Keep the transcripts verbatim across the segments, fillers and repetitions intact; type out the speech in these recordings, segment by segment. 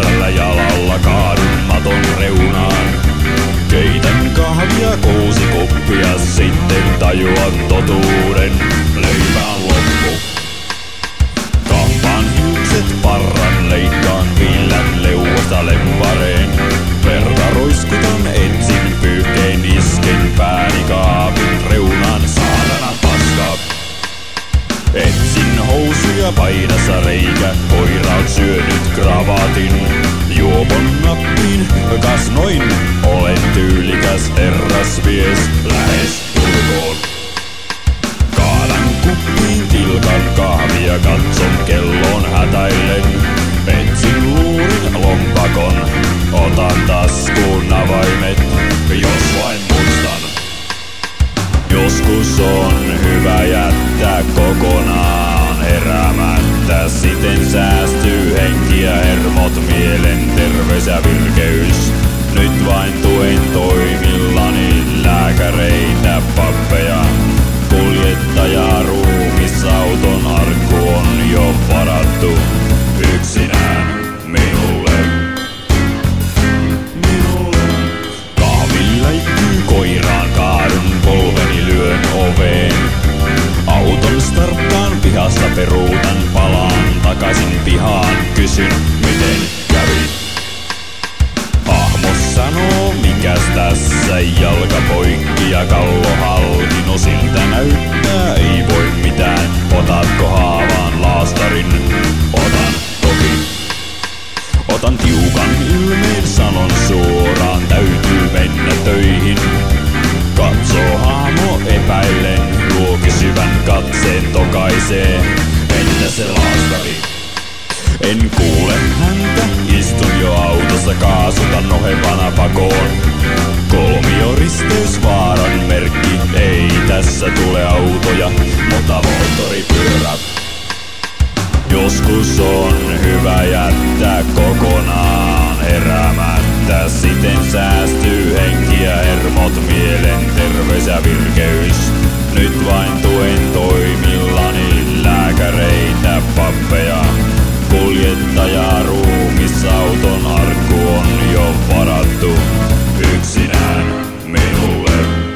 väärällä jalalla kaadun maton reunaan. Keitän kahvia kuusi kuppia, sitten tajuan totuuden. Leipä on loppu. Kampaan hiukset parran, leikkaan viillän leuasta lempareen. Verta roiskutan, etsin pyyhkeen, isken pääni kaapin reunaan. Saatana paska. Etsin housuja paidassa reikä, koira on syönyt kravatin. Juopon nappiin, kas noin, olen tyylikäs herrasmies, lähes tulkoon. Kaadan kuppiin tilkan kahvia, katson kelloon hätäillen. Etsin luurin lompakon, otan taskuun avaimet, jos vain muistan. Joskus on hyvä jättää kokonaan heräämättä, siten säästyy henki ja hermot, mielenterveys ja virkeys. Nyt vain tuen toimillani lääkäreitä, pappeja, kuljettajaa, ruumisauton arkku on jo varattu yksinään minulle. Kahvi läikkyy koiraan, kaadun polveni lyön oveen. Auton starttaan, pihassa peruutan, palaan takaisin pihaan, kysyn miten kävi. Hahmo sanoo mikäs tässä, jalka poikki ja kallo halki, no siltä näyttää, ei voi mitään. Otatko haavaan laastarin? Otan toki. Otan tiukan ilmeen, sanon suoraan, täytyy mennä töihin. Katsoo hahmo epäillen, luo kysyvän katseen tokaisee. Entä se laastari? En kuule häntä, istun jo autossa, kaasutan nohevana pakoon. Kolmioristeys vaaran merkki, ei tässä tule autoja, mutta moottoripyörä. Joskus on hyvä jättää kokonaan heräämättä, siten säästyy henki ja hermot, mielenterveys ja virkeys. Nyt vain tuen toimillani lääkäreitä, pappeja, kuljettajaa, ruumisauton arkku on jo varattu yksinään minulle.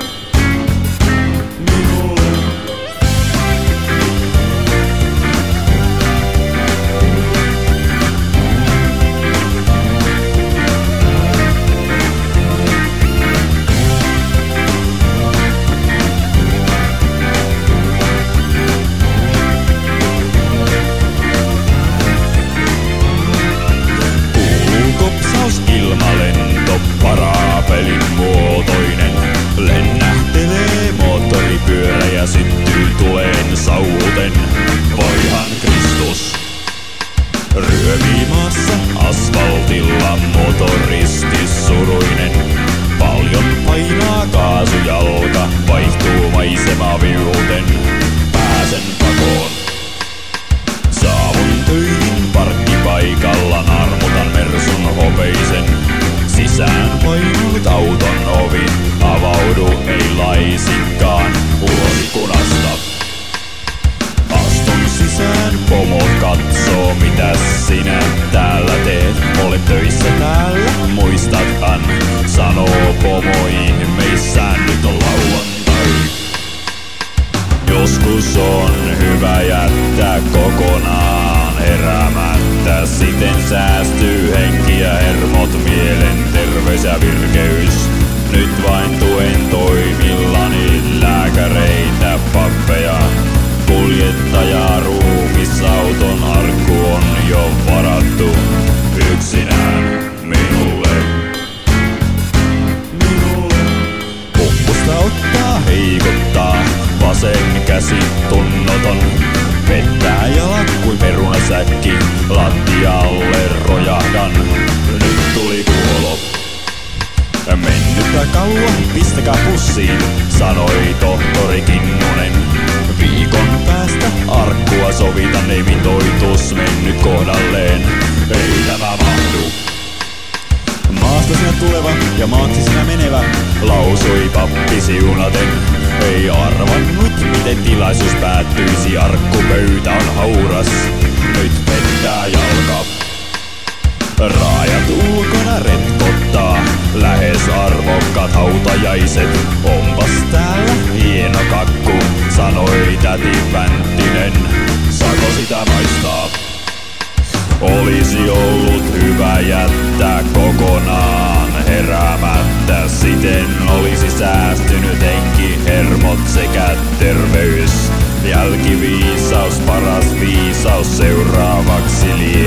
Ilmalento, parapelin muotoinen, lennähtelee moottoripyörä ja syttyy tuleen sauhuten. Voihan Kristus. Ryömii maassa asfaltilla motoristi suruinen. Paljon painaa kaasujalka, vaihtuu maisema viuten. Pääsen pakoon. Saavun töihin parkkipaikalla, narmutan Mersun hopeisen. Sisään painunut auton ovi, avaudu ei laisinkaan ulosikkunasta. Astun sisään, pomo katsoo, mitäs sinä täällä teet. Olet töissä täällä, muistathan, sanoo pomo ihmeissään, nyt on lauantai. Joskus on hyvä jättää kokonaan heräämättä, siten säästyy henki ja hermot, mielenterveys ja virkeys. Nyt vain tuen toimillani lääkäreitä, pappeja, kuljettajaa, ruumisauton arkku on jo varattu yksinään minulle. Pumpusta ottaa, heikottaa, vasen käsi tunnoton. Vettää jalat kuin perunasäkki, lattialle rojahdan. Nyt tuli kuolo. Mennyttä kauan, pistäkää pussiin, sanoi tohtori Kinnunen. Viikon päästä arkkua sovitan, ei mitoitus mennyt kohdalleen. Ei tämä mahdu. Maasta sinä tuleva ja maaksi sinä menevä, lausui pappi siunaten. Ei arvannut, miten tilaisuus päättyisi, arkkupöytä on hauras. Nyt pettää jalka. Raajat ulkona retkottaa, lähes arvokkaat hautajaiset. Onpas täällä hieno kakku, sanoi täti Vänttinen. Saako sitä maistaa? Olisi ollut hyvä jättää kokonaan heräämättä. Siten olisi säästynyt henki, hermot sekä terveys. Jälkiviisaus, paras viisaus seuraavaksi lie.